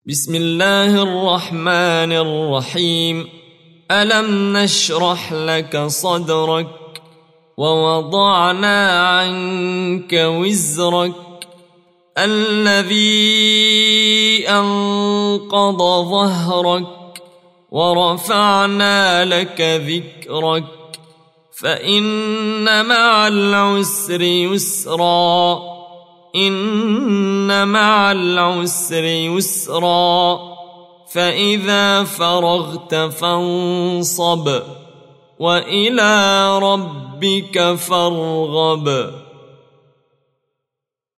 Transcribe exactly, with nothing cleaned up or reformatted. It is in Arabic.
بسم الله الرحمن الرحيم. ألم نشرح لك صدرك ووضعنا عنك وزرك الذي أنقض ظهرك ورفعنا لك ذكرك فإن مع العسر يسرا إن مع العسر يسرا فإذا فرغت فانصب وإلى ربك فارغب.